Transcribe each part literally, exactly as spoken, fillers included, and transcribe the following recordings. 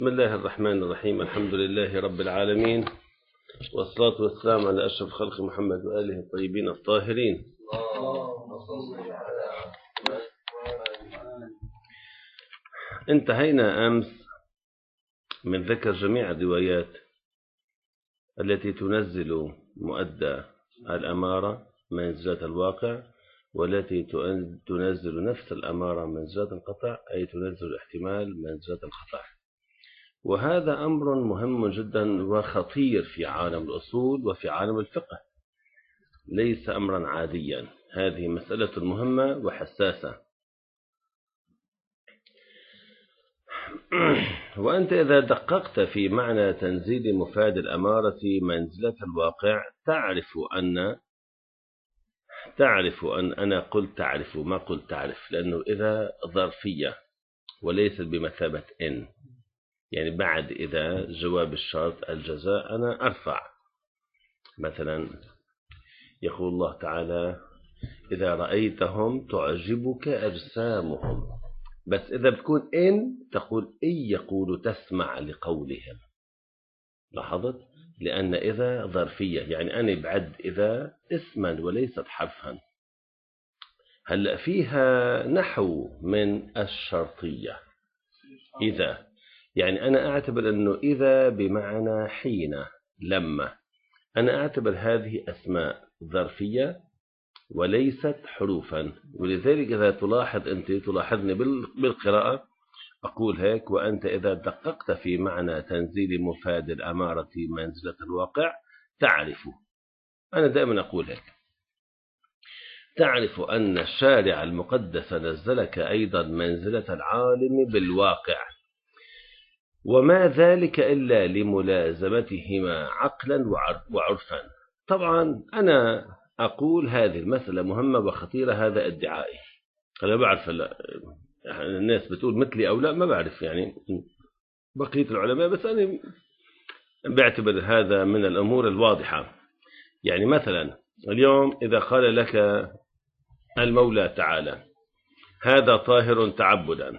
بسم الله الرحمن الرحيم. الحمد لله رب العالمين، والصلاة والسلام على أشرف خلق محمد وآله الطيبين الطاهرين. انتهينا أمس من ذكر جميع الروايات التي تنزل مؤدى الأمارة منزلة الواقع، والتي تنزل نفس الأمارة منزلة القطع، أي تنزل الاحتمال منزلة القطع. وهذا أمر مهم جدا وخطير في عالم الأصول وفي عالم الفقه، ليس أمرا عاديا. هذه مسألة مهمة وحساسة. وأنت إذا دققت في معنى تنزيل مفاد الأمارة منزلة الواقع تعرف أن تعرف أن أنا قلت تعرف، ما قلت تعرف، لأنه إذا ظرفية وليست بمثابة إن، يعني بعد إذا جواب الشرط الجزاء أنا أرفع. مثلا يقول الله تعالى: إذا رأيتهم تعجبك أجسامهم، بس إذا بتكون إن تقول إن يقول تسمع لقولهم. لاحظت؟ لأن إذا ظرفية، يعني أنا بعد إذا اسما وليست حرفا. هلأ فيها نحو من الشرطية. إذا يعني أنا أعتبر أنه إذا بمعنى حين، لما، أنا أعتبر هذه أسماء ظرفية وليست حروفا. ولذلك إذا تلاحظ أنت تلاحظني بالقراءة أقول هيك: وأنت إذا دققت في معنى تنزيل مفاد الأمارة منزلة الواقع تعرف. أنا دائما أقول هيك: تعرف أن الشارع المقدس نزلك أيضا منزلة العالم بالواقع، وما ذلك إلا لملازمتهما عقلا وعرفا. طبعا أنا أقول هذه المسألة مهمة وخطيرة، هذا ادعائي. أنا بعرف الناس بتقول مثلي أو لا، ما بعرف يعني بقية العلماء، بس أنا بعتبر هذا من الأمور الواضحة. يعني مثلا اليوم إذا قال لك المولى تعالى: هذا طاهر تعبدا،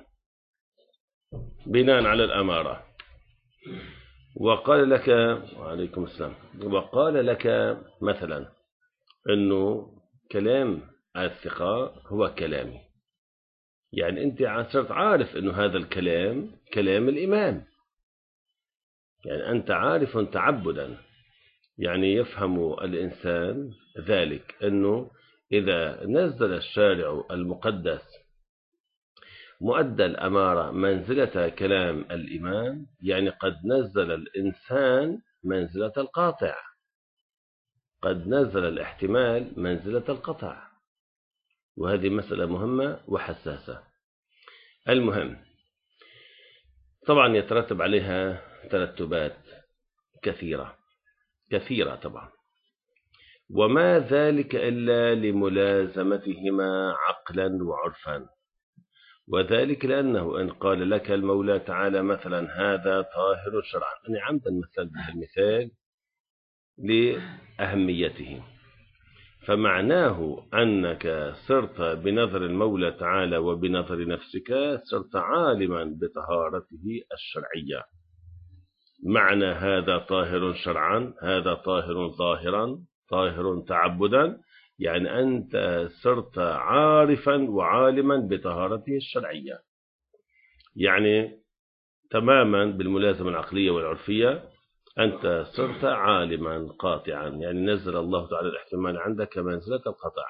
بناء على الأمارة، وقال لك وعليكم السلام، وقال لك مثلا أنه كلام الثقة هو كلامي، يعني أنت صرت عارف أنه هذا الكلام كلام الإمام، يعني أنت عارف تعبدا. يعني يفهم الإنسان ذلك أنه إذا نزل الشارع المقدس مؤدى الأمارة منزلة كلام الإمام، يعني قد نزل الإنسان منزلة القاطع، قد نزل الاحتمال منزلة القطع. وهذه مسألة مهمة وحساسة. المهم طبعا يترتب عليها ترتبات كثيرة كثيرة طبعا، وما ذلك إلا لملازمتهما عقلا وعرفا. وذلك لأنه إن قال لك المولى تعالى مثلا: هذا طاهر شرعا، أنا عمدا مثل المثال لأهميته، فمعناه أنك صرت بنظر المولى تعالى وبنظر نفسك صرت عالما بطهارته الشرعية. معنى هذا طاهر شرعا، هذا طاهر ظاهرا، طاهر تعبدا، يعني أنت صرت عارفا وعالما بطهارته الشرعية، يعني تماما بالملازمة العقلية والعرفية أنت صرت عالما قاطعا، يعني نزل الله تعالى الاحتمال عندك منزلة القطع.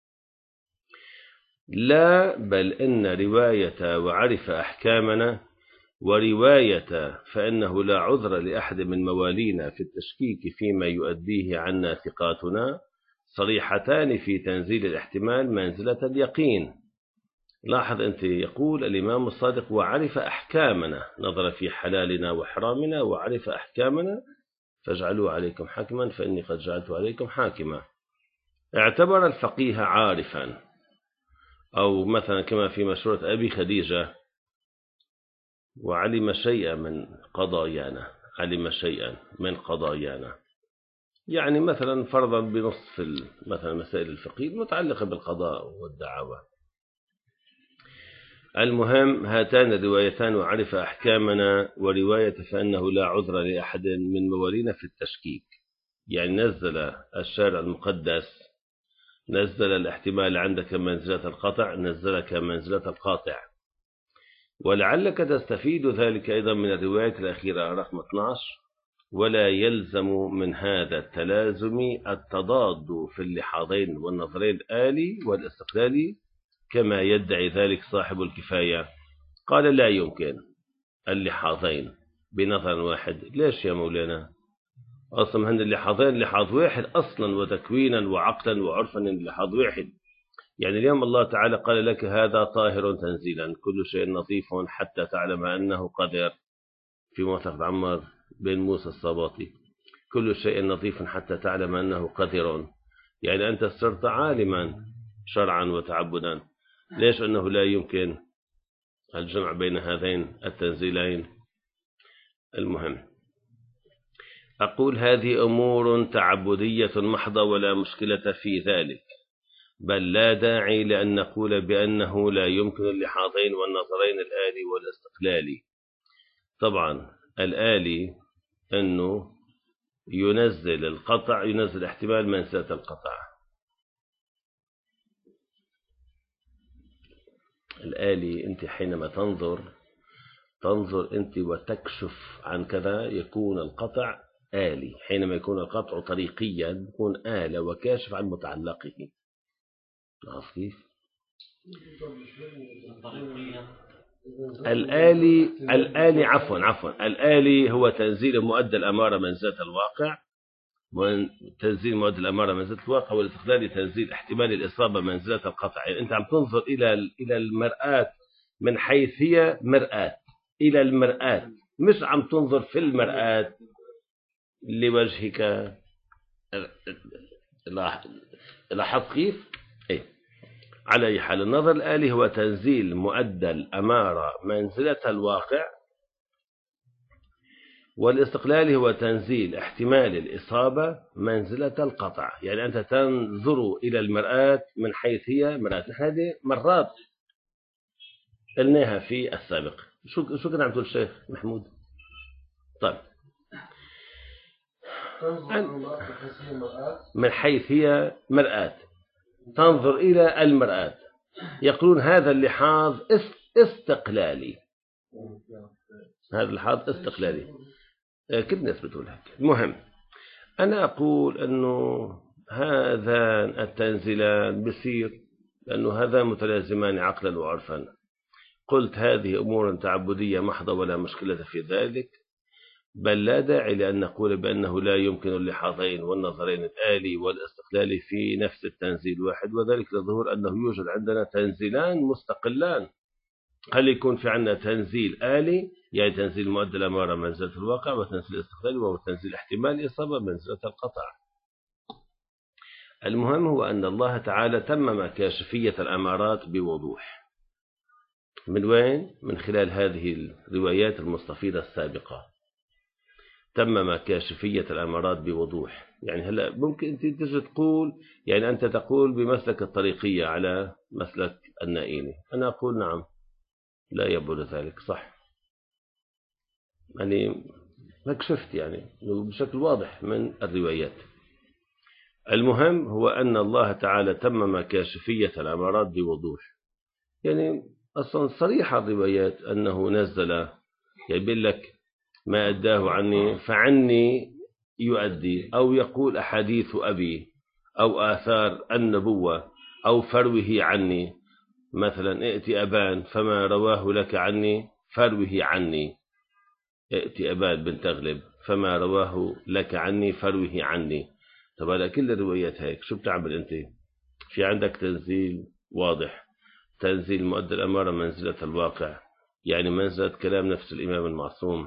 لا، بل إن رواية وعرف أحكامنا ورواية فإنه لا عذر لأحد من موالينا في التشكيك فيما يؤديه عنا ثقاتنا صريحتان في تنزيل الاحتمال منزلة اليقين. لاحظ أنت، يقول الإمام الصادق: وعرف أحكامنا، نظر في حلالنا وحرامنا وعرف أحكامنا فاجعلوا عليكم حاكما فإني قد جعلت عليكم حاكما. اعتبر الفقيه عارفا، أو مثلا كما في مشورة أبي خديجة: وعلم شيئا من قضايانا، علم شيئا من قضايانا، يعني مثلا فرضا بنصف مثلا مسائل الفقه المتعلقة بالقضاء والدعوة. المهم هاتان الروايتان وعرف أحكامنا ورواية فأنه لا عذر لأحد من موالينا في التشكيك. يعني نزل الشارع المقدس، نزل الاحتمال عندك منزلة القطع، نزلك منزلة القاطع. ولعلك تستفيد ذلك أيضا من الرواية الأخيرة رقم اثني عشر: ولا يلزم من هذا التلازم التضاد في اللحاظين والنظرين الآلي والاستقلالي كما يدعي ذلك صاحب الكفاية. قال لا يمكن اللحاظين بنظر واحد. ليش يا مولانا؟ أصلا هن اللحاظين لحاظ واحد أصلا، وتكوينا وعقلا وعرفا لحاظ واحد. يعني اليوم الله تعالى قال لك هذا طاهر تنزيلا، كل شيء نظيف حتى تعلم أنه قدر، في موثق عمار بن موسى الصباطي، كل شيء نظيف حتى تعلم أنه قدر. يعني أنت صرت عالما شرعا وتعبدا. ليش أنه لا يمكن الجمع بين هذين التنزيلين؟ المهم أقول هذه أمور تعبدية محضة ولا مشكلة في ذلك، بل لا داعي لأن نقول بأنه لا يمكن اللحاظين والنظرين الآلي والاستقلالي. طبعا الآلي أنه ينزل القطع، ينزل احتمال منزلة القطع. الآلي أنت حينما تنظر تنظر أنت وتكشف عن كذا يكون القطع آلي، حينما يكون القطع طريقيا يكون آلة وكاشف عن متعلقه. عرفت كيف؟ الآلي الآلي عفوا عفوا الآلي هو تنزيل مؤدى الأمارة منزلة الواقع، وتنزيل مؤدى الأمارة منزلة الواقع، والاستقلالي تنزيل احتمال الإصابة منزلة القطع. يعني أنت عم تنظر إلى إلى المرآة من حيث هي مرآة، إلى المرآة، مش عم تنظر في المرآة لوجهك. لاحظت كيف؟ إيه. على أي حال النظر الآلي هو تنزيل مؤدى الأمارة منزلة الواقع، والاستقلالي هو تنزيل احتمال الإصابة منزلة القطع. يعني أنت تنظر إلى المرآة من حيث هي مرآة. هذه مرات قلناها في السابق. شو شو كنا عم تقول الشيخ محمود؟ طيب، من حيث هي مرآة، تنظر إلى المرآة. يقولون هذا اللحاظ استقلالي، هذا اللحاظ استقلالي. كل الناس بتقول هيك. المهم أنا أقول أنه هذا التنزيلان بصير لأنه هذا متلازمان عقلا وعرفا. قلت هذه أمور تعبدية محضة ولا مشكلة في ذلك، بل لا داعي لأن نقول بأنه لا يمكن اللحاظين والنظرين الآلي والاستقلالي في نفس التنزيل واحد، وذلك لظهور أنه يوجد عندنا تنزيلان مستقلان. هل يكون في عندنا تنزيل آلي يعني تنزيل مؤدى الأمارة منزلة الواقع، وتنزيل استقلالي وهو تنزيل احتمال إصابة منزلة القطع. المهم هو أن الله تعالى تمم كاشفية الأمارات بوضوح. من وين؟ من خلال هذه الروايات المستفيضة السابقة. تمم كاشفية الأمارات بوضوح. يعني هلا ممكن أنت تجي تقول، يعني أنت تقول بمسلك الطريقية على مسلك النائيني، أنا أقول نعم لا يبعد ذلك، صح. يعني ما كشفت يعني بشكل واضح من الروايات. المهم هو أن الله تعالى تمم كاشفية الأمارات بوضوح. يعني أصلا صريحة الروايات أنه نزل، يقول لك ما أداه عني فعني يؤدي، أو يقول أحاديث أبي أو آثار النبوة أو فروه عني. مثلا ائتي أبان فما رواه لك عني فروه عني، ائتي أبان بن تغلب فما رواه لك عني فروه عني. طب على كل الروايات هيك شو بتعمل أنت؟ في عندك تنزيل واضح، تنزيل مؤدى الأمارة منزلة الواقع، يعني منزلة كلام نفس الإمام المعصوم.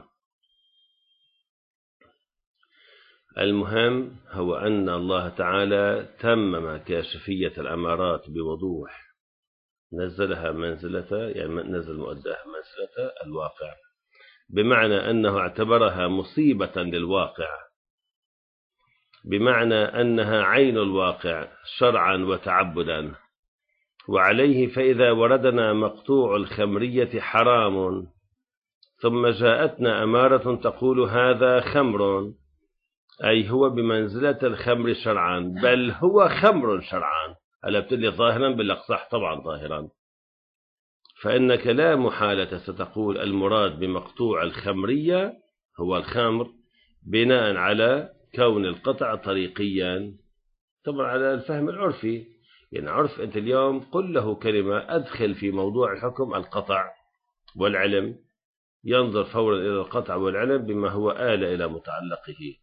المهم هو أن الله تعالى تمم كاشفية الأمارات بوضوح، نزلها منزلة، يعني نزل مؤداها منزلة الواقع، بمعنى أنه اعتبرها مصيبة للواقع، بمعنى أنها عين الواقع شرعا وتعبدا. وعليه فإذا وردنا مقطوع الخمرية حرام ثم جاءتنا أمارة تقول هذا خمر، أي هو بمنزلة الخمر شرعا، بل هو خمر شرعا. ألا بتلي ظاهرا؟ بالله صح طبعا ظاهرا. فإنك لا محالة ستقول المراد بمقطوع الخمرية هو الخمر بناء على كون القطع طريقيا، طبعا على الفهم العرفي. يعني عرف أنت اليوم قل له كلمة أدخل في موضوع الحكم القطع والعلم، ينظر فورا إلى القطع والعلم بما هو آل إلى متعلقه.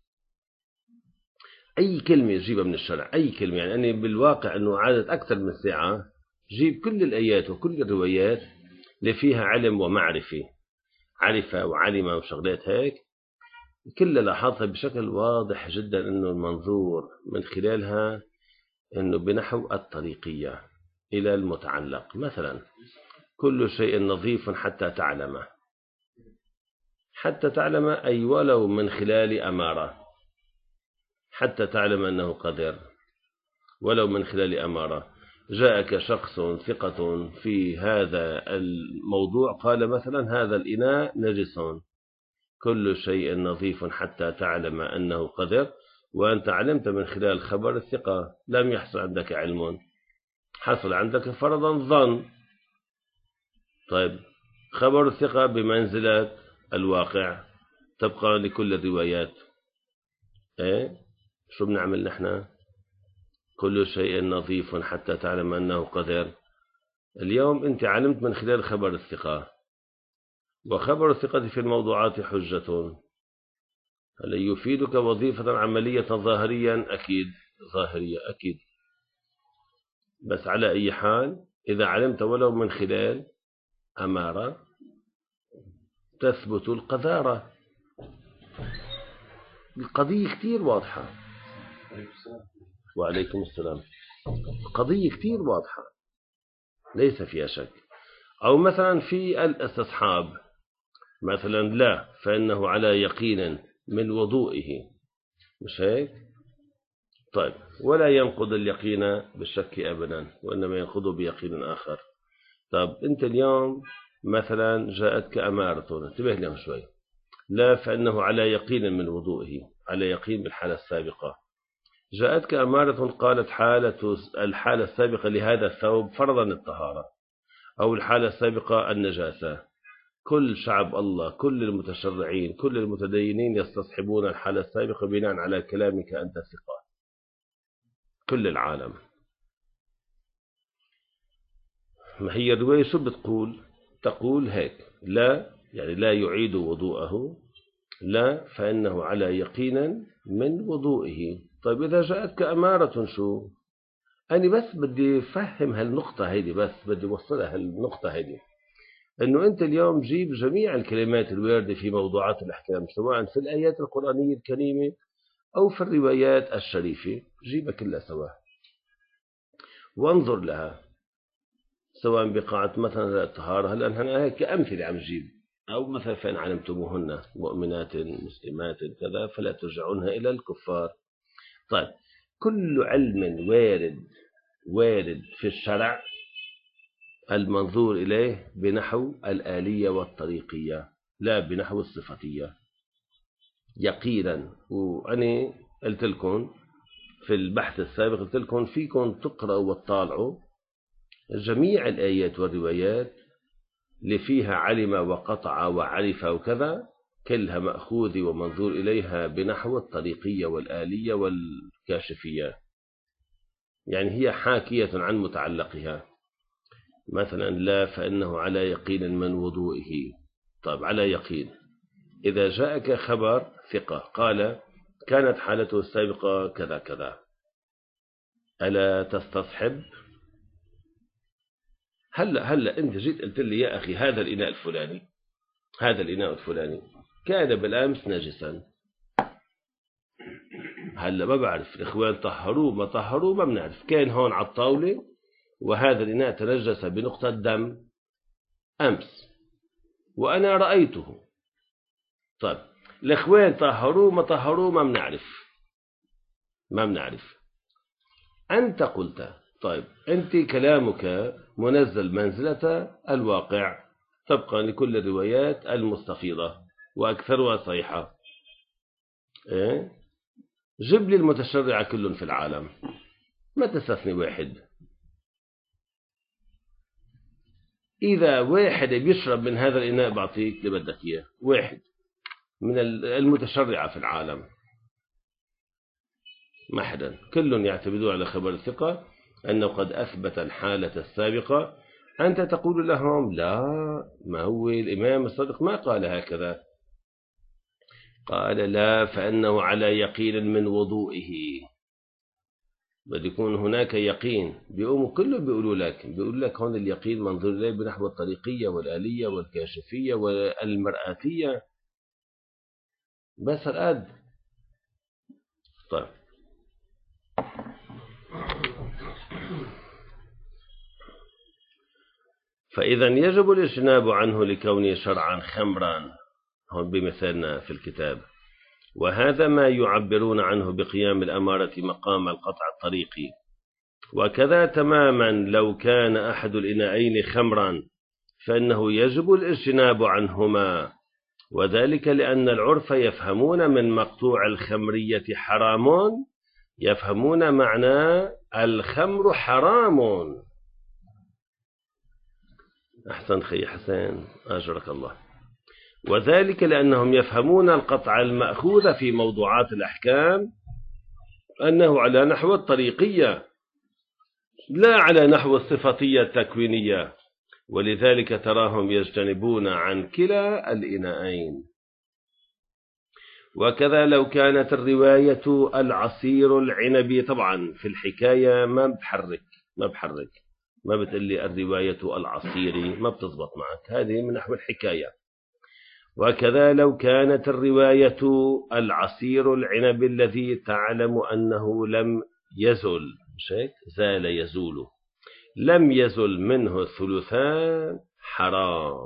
أي كلمة يجيبها من الشرع، أي كلمة، يعني أني بالواقع أنه عادت أكثر من ساعة جيب كل الآيات وكل الروايات اللي فيها علم ومعرفة، عرفة وعلمة وشغلات هيك، كلها لاحظها بشكل واضح جدا أنه المنظور من خلالها أنه بنحو الطريقية إلى المتعلق. مثلا كل شيء نظيف حتى تعلم، حتى تعلم أي ولو من خلال أمارة، حتى تعلم أنه قدر ولو من خلال أمارة. جاءك شخص ثقة في هذا الموضوع قال مثلا هذا الإناء نجس، كل شيء نظيف حتى تعلم أنه قدر، وأنت علمت من خلال خبر الثقة، لم يحصل عندك علم، حصل عندك فرضا ظن. طيب خبر الثقة بمنزلة الواقع، تبقى لكل الروايات. إيه شو بنعمل نحن؟ كل شيء نظيف حتى تعلم أنه قدر. اليوم أنت علمت من خلال خبر الثقة، وخبر الثقة في الموضوعات حجة، هل يفيدك وظيفة عملية ظاهريا؟ أكيد ظاهرية أكيد، بس على أي حال إذا علمت ولو من خلال أمارة تثبت القذارة. القضية كتير واضحة. وعليكم السلام. القضية كتير واضحة ليس فيها شك. أو مثلا في الاستصحاب مثلا لا فإنه على يقين من وضوئه، مش هيك؟ طيب ولا ينقض اليقين بالشك أبدا، وإنما ينقضه بيقين آخر. طب أنت اليوم مثلا جاءتك أمارة، انتبه لهم شوي، لا فإنه على يقين من وضوئه، على يقين بالحالة السابقة. جاءتك أمارة قالت حالة الحالة السابقة لهذا الثوب فرضا الطهارة، أو الحالة السابقة النجاسة. كل شعب الله، كل المتشرعين، كل المتدينين يستصحبون الحالة السابقة بناء على كلامك أنت ثقة، كل العالم. ما هي الرواية شو بتقول؟ تقول هيك، لا يعني لا يعيد وضوءه، لا فإنه على يقين من وضوئه. طيب إذا جاءتك أمارة شو؟ أنا بس بدي فهم هالنقطة هيدي، بس بدي وصلها هالنقطة هيدي، أنه أنت اليوم جيب جميع الكلمات الواردة في موضوعات الأحكام سواء في الآيات القرآنية الكريمة أو في الروايات الشريفة، جيبها كلها سوا وانظر لها، سواء بقاعة مثلا الطهارة، هلا أنا هيك كأمثلة عم جيب، أو مثلا فإن علمتموهن مؤمنات مسلمات كذا فلا ترجعونها إلى الكفار. طيب كل علم وارد وارد في الشرع المنظور إليه بنحو الآلية والطريقية لا بنحو الصفتية يقينا. وأنا قلت لكم في البحث السابق، قلت لكم فيكم تقرأوا وتطالعوا جميع الآيات والروايات اللي فيها علم وقطع وعرف وكذا، كلها مأخوذ ومنظور إليها بنحو الطريقية والآلية والكاشفية، يعني هي حاكية عن متعلقها. مثلا لا فإنه على يقين من وضوئه. طيب على يقين، إذا جاءك خبر ثقة قال كانت حالته السابقة كذا كذا، ألا تستصحب؟ هلا هلا أنت جيت قلت لي يا أخي هذا الإناء الفلاني، هذا الإناء الفلاني كان بالأمس نجسا، هلا ما بعرف الإخوان طهروه ما طهروه ما بنعرف، كان هون على الطاولة وهذا الإناء تنجس بنقطة دم أمس وأنا رأيته. طيب الإخوان طهروه ما طهروه ما بنعرف، ما بنعرف. أنت قلت طيب أنت كلامك منزل منزلة الواقع طبقا لكل الروايات المستفيضة وأكثرها صحيحة. إيه؟ جيب لي المتشرع كل في العالم، ما تستثني واحد. إذا واحد بيشرب من هذا الإناء بعطيك اللي بدك إياه، واحد من المتشرعة في العالم، ما حدا، كل يعتمدون على خبر الثقة أنه قد أثبت الحالة السابقة. أنت تقول لهم لا، ما هو الإمام الصادق ما قال هكذا، قال لا، فأنه على يقين من وضوئه، بده يكون هناك يقين. بيقوموا كله بيقولوا لك بيقول لك هون اليقين منظور إليه بنحو الطريقية والآلية والكاشفية والمرآتية، بس الآد. طيب فإذا يجب الاجتناب عنه لكونه شرعا خمرا، هون بمثالنا في الكتاب، وهذا ما يعبرون عنه بقيام الأمارة مقام القطع الطريقي. وكذا تماما لو كان أحد الإناءين خمرا فإنه يجب الاجتناب عنهما، وذلك لأن العرف يفهمون من مقطوع الخمرية حرام، يفهمون معنى الخمر حرام. أحسن خي حسين أجرك الله. وذلك لأنهم يفهمون القطع المأخوذ في موضوعات الأحكام أنه على نحو الطريقية لا على نحو الصفتية التكوينية، ولذلك تراهم يجتنبون عن كلا الإناءين. وكذا لو كانت الرواية العصير العنبي، طبعا في الحكاية ما بحرك ما بحرك ما بتقلي الرواية العصيري، ما بتزبط معك، هذه من نحو الحكاية. وكذا لو كانت الرواية العصير العنب الذي تعلم أنه لم يزل، مش هيك؟ زال يزول، لم يزل منه الثلثان حرام.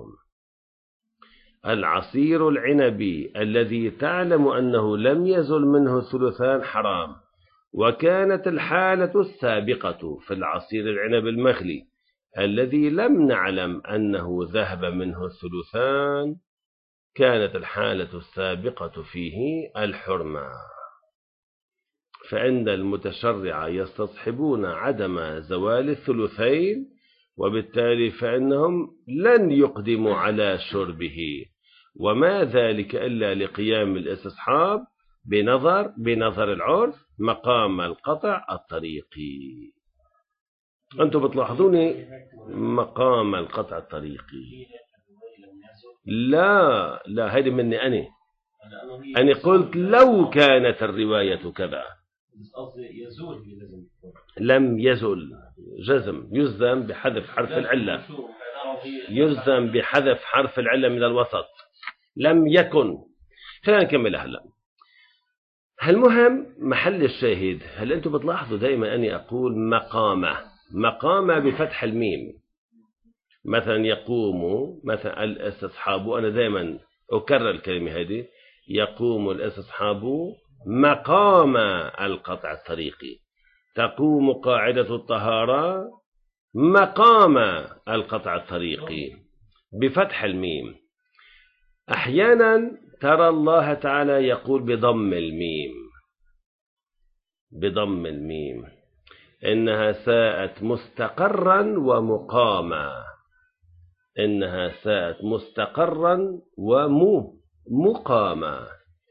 العصير العنبي الذي تعلم أنه لم يزل منه الثلثان حرام. وكانت الحالة السابقة في العصير العنب المخلي الذي لم نعلم أنه ذهب منه الثلثان، كانت الحالة السابقة فيه الحرمة. فإن المتشرع يستصحبون عدم زوال الثلثين، وبالتالي فإنهم لن يقدموا على شربه، وما ذلك إلا لقيام الاستصحاب بنظر بنظر العرف مقام القطع الطريقي. أنتم بتلاحظوني مقام القطع الطريقي؟ لا لا، هذه مني أنا أنا قلت لو كانت الرواية كذا، لم يزل جزم يزم بحذف حرف العلة، يزم بحذف حرف العلة من الوسط، لم يكن. خلينا نكمل هلا. المهم محل الشاهد، هل أنتم بتلاحظوا دائما أني أقول مقامة مقامة بفتح الميم، مثلا يقوم مثلا الاستصحاب، أنا دائما أكرر الكلمة هذه، يقوم الاستصحاب مقام القطع الطريقي، تقوم قاعدة الطهارة مقام القطع الطريقي بفتح الميم. أحيانا ترى الله تعالى يقول بضم الميم بضم الميم إنها ساءت مستقرا ومقاما، إنها ساءت مستقرا ومقاما،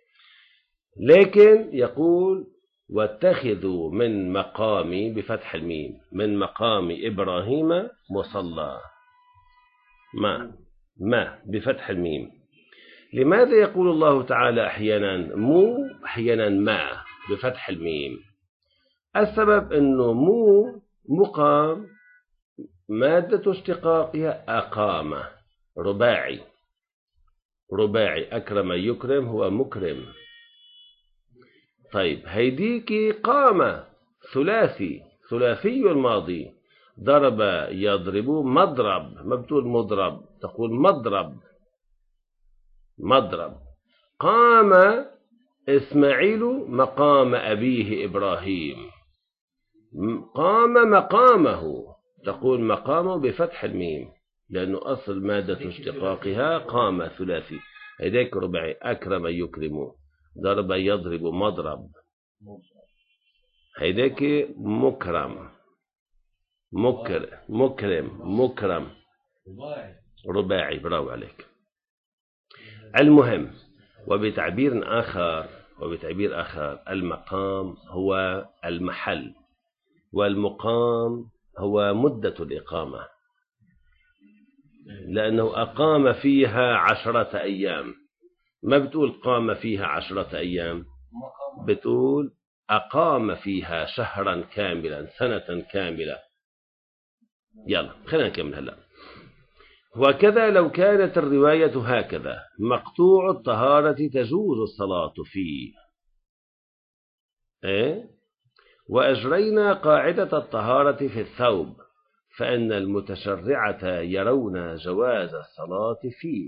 لكن يقول واتخذوا من مقامي بفتح الميم، من مقام إبراهيم مصلى، ما ما بفتح الميم. لماذا يقول الله تعالى أحيانا مو أحيانا ما بفتح الميم؟ السبب أنه مو مقام مادة اشتقاقها أقام، رباعي رباعي، أكرم يكرم هو مكرم. طيب هيديكي قام ثلاثي ثلاثي الماضي، ضرب يضرب مضرب، ما بتقول مضرب، تقول مضرب مضرب. قام إسماعيل مقام أبيه إبراهيم، قام مقامه، تقول مقامه بفتح الميم لأنه أصل مادة اشتقاقها قام ثلاثي. هيداك رباعي. أكرم يكرم، ضرب يضرب مضرب. هيداك مكرم مكر مكرم مكرم رباعي. برافو عليك. المهم، وبتعبير آخر وبتعبير آخر المقام هو المحل، والمقام هو مدة الإقامة، لأنه أقام فيها عشرة أيام. ما بتقول قام فيها عشرة أيام، بتقول أقام فيها شهرا كاملا، سنة كاملة. يلا خلينا نكمل هلا. وكذا لو كانت الرواية هكذا: مقطوع الطهارة تجوز الصلاة فيه. إيه؟ وأجرينا قاعدة الطهارة في الثوب، فإن المتشرعة يرون جواز الصلاة فيه،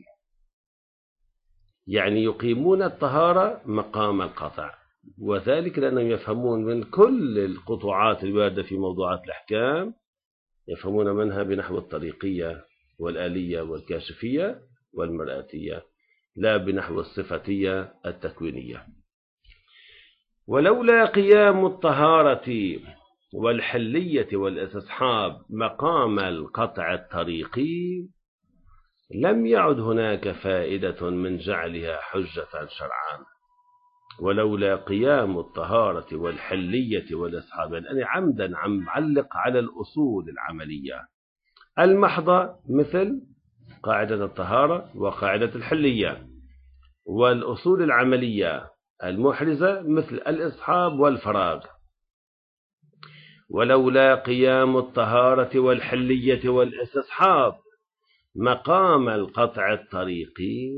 يعني يقيمون الطهارة مقام القطع، وذلك لأنهم يفهمون من كل القطوعات الواردة في موضوعات الأحكام، يفهمون منها بنحو الطريقية والآلية والكاشفية والمرآتية، لا بنحو الصفتية التكوينية. ولولا قيام الطهارة والحلية والاستصحاب مقام القطع الطريقي لم يعد هناك فائدة من جعلها حجة شرعا. ولولا قيام الطهارة والحلية والاستصحاب، يعني عمدا عم معلق على الأصول العملية المحضة، مثل قاعدة الطهارة وقاعدة الحلية، والأصول العملية المحرزة مثل الإصحاب والفراغ. ولولا قيام الطهارة والحلية والاستصحاب مقام القطع الطريقي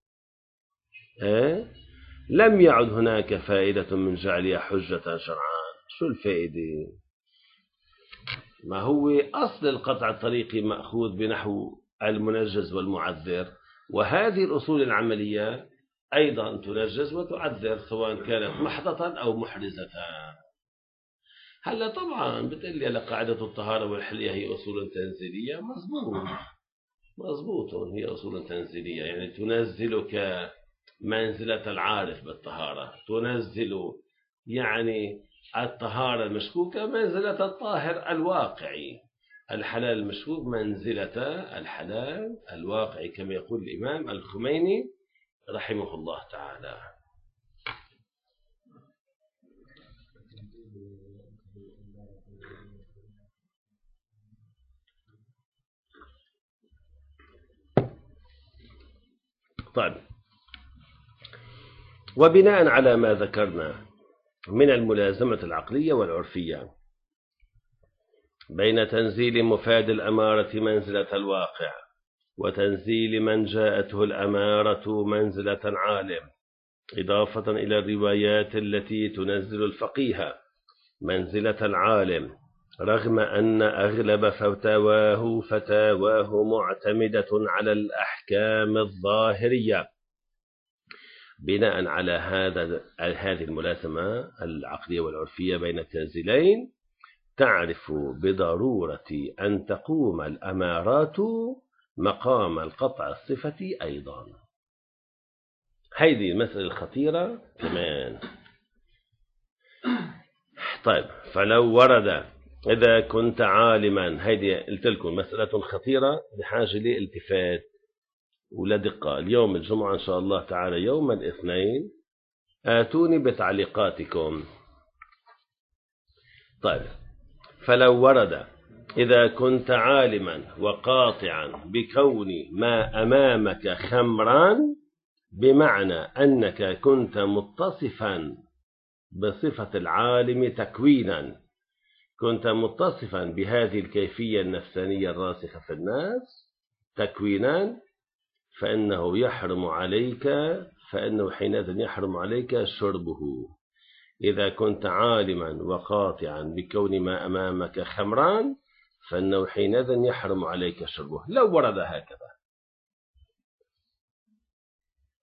إيه؟ لم يعد هناك فائدة من جعلها حجة شرعان. شو الفائدة؟ ما هو أصل القطع الطريقي مأخوذ بنحو المنجز والمعذر، وهذه الأصول العملية أيضا تنجز وتعذر سواء كانت محضة أو محرزة. هلا طبعا بتقول لي قاعدة الطهارة والحلية هي أصول تنزيلية. مظبوط مظبوط، هي أصول تنزيلية، يعني تنزلك منزلة العارف بالطهارة، تنزل يعني الطهارة المشكوكة منزلة الطاهر الواقعي، الحلال المشكوك منزلة الحلال الواقعي، كما يقول الإمام الخميني رحمه الله تعالى. طيب، وبناء على ما ذكرنا من الملازمة العقلية والعرفية بين تنزيل مفاد الأمارة منزلة الواقع وتنزيل من جاءته الأمارة منزلة عالم، إضافة إلى الروايات التي تنزل الفقيه منزلة العالم، رغم أن أغلب فتاواه فتاواه معتمدة على الأحكام الظاهرية. بناء على هذا هذه الملازمة العقلية والعرفية بين التنزيلين، تعرف بضرورة أن تقوم الأمارات مقام القطع الصفة أيضا. هذه المسألة الخطيرة كمان. طيب، فلو ورد إذا كنت عالما، هذه قلت لكم مسألة خطيرة بحاجة لالتفات ولدقة. اليوم الجمعة إن شاء الله تعالى يوم الاثنين آتوني بتعليقاتكم. طيب، فلو ورد إذا كنت عالما وقاطعا بكون ما أمامك خمرا، بمعنى أنك كنت متصفا بصفة العالم تكوينا، كنت متصفا بهذه الكيفية النفسانية الراسخة في الناس تكوينا، فإنه يحرم عليك فإنه حينئذ يحرم عليك شربه. إذا كنت عالما وقاطعا بكون ما أمامك خمران، فإنه حينئذ يحرم عليك شربه. لو ورد هكذا.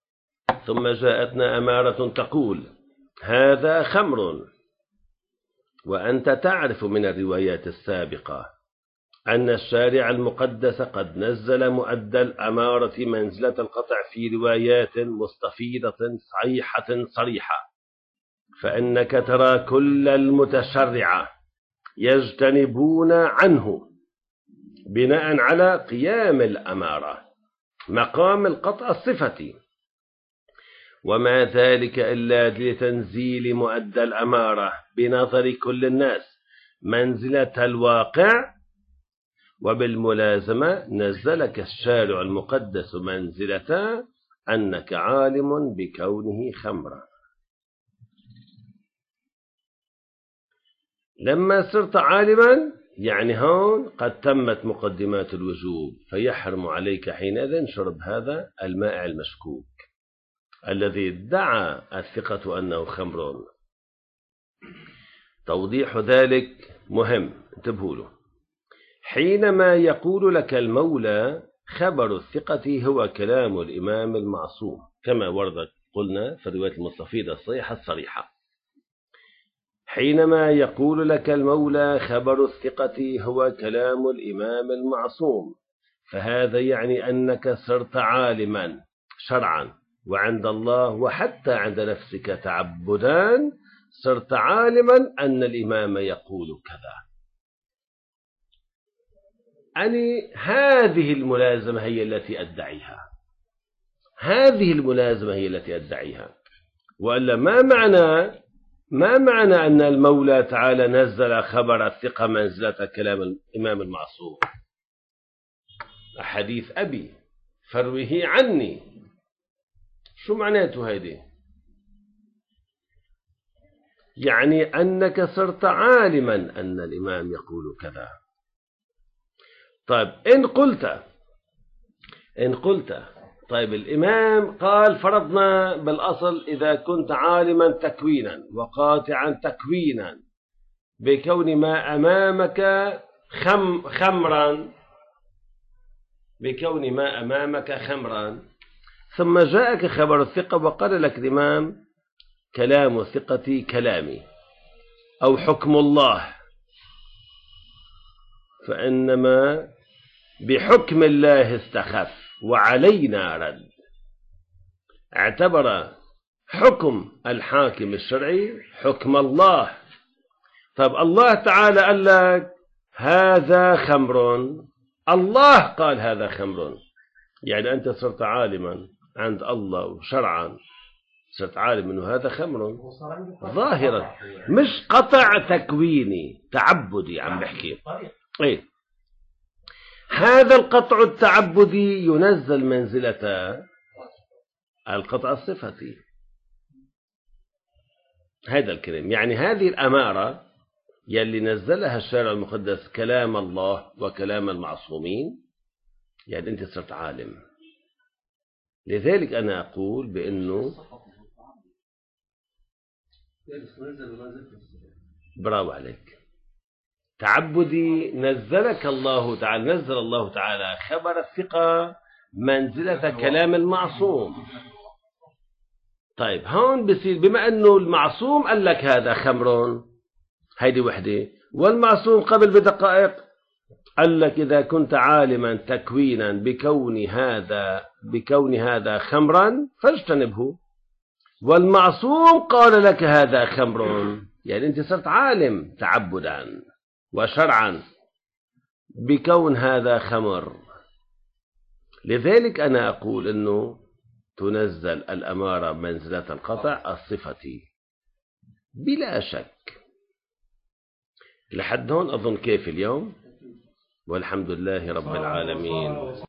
ثم جاءتنا أمارة تقول هذا خمر، وأنت تعرف من الروايات السابقة أن الشارع المقدس قد نزل مؤدى الأمارة منزلة القطع في روايات مستفيضة صحيحة صريحة، فإنك ترى كل المتشرعة يجتنبون عنه بناء على قيام الأمارة مقام القطع الصفتي، وما ذلك إلا لتنزيل مؤدى الأمارة بنظر كل الناس منزلة الواقع، وبالملازمة نزلك الشارع المقدس منزلة أنك عالم بكونه خمرا. لما صرت عالما يعني هون قد تمت مقدمات الوجوب، فيحرم عليك حينئذ شرب هذا المائع المشكوك الذي ادعى الثقة أنه خمر. توضيح ذلك مهم، انتبهوا له. حينما يقول لك المولى خبر الثقة هو كلام الإمام المعصوم كما ورد قلنا في الرواية المستفيضة الصحيحة الصريحة، حينما يقول لك المولى خبر الثقة هو كلام الإمام المعصوم، فهذا يعني أنك صرت عالما شرعا وعند الله وحتى عند نفسك تعبدان، صرت عالما أن الإمام يقول كذا. أني هذه الملازمة هي التي أدعيها، هذه الملازمة هي التي أدعيها، وإلا ما معنى ما معنى أن المولى تعالى نزل خبر الثقة منزلة كلام الإمام المعصوم؟ حديث أبي فروه عني، شو معناته هذه؟ يعني أنك صرت عالما أن الإمام يقول كذا. طيب إن قلت إن قلت طيب الإمام قال فرضنا بالأصل إذا كنت عالما تكوينا وقاطعا تكوينا بكون ما أمامك خم خمرا بكون ما أمامك خمرا، ثم جاءك خبر الثقة وقال لك الإمام كلام الثقة كلامي أو حكم الله، فإنما بحكم الله استخف وعلينا رد. اعتبر حكم الحاكم الشرعي حكم الله. طب الله تعالى قال لك هذا خمر، الله قال هذا خمر، يعني أنت صرت عالما عند الله وشرعا، صرت عالم أنه هذا خمر ظاهرا، مش قطع تكويني تعبدي عم بحكي. إيه هذا القطع التعبدي ينزل منزلة القطع الصفتي، هذا الكلام. يعني هذه الأمارة يلي نزلها الشارع المقدس كلام الله وكلام المعصومين، يعني أنت صرت عالم. لذلك أنا أقول بأنه برافو عليك، تعبدي نزلك الله تعالى، نزل الله تعالى خبر الثقة منزلة كلام المعصوم. طيب هون بصير بما أنه المعصوم قال لك هذا خمر، هيدي وحدة، والمعصوم قبل بدقائق قال لك إذا كنت عالما تكوينا بكون هذا بكون هذا خمرا فاجتنبه، والمعصوم قال لك هذا خمر، يعني أنت صرت عالم تعبدا وشرعا بكون هذا خمر. لذلك أنا أقول أنه تنزل الأمارة منزلة القطع الصفتي بلا شك. لحد هون أظن كيف اليوم، والحمد لله رب العالمين.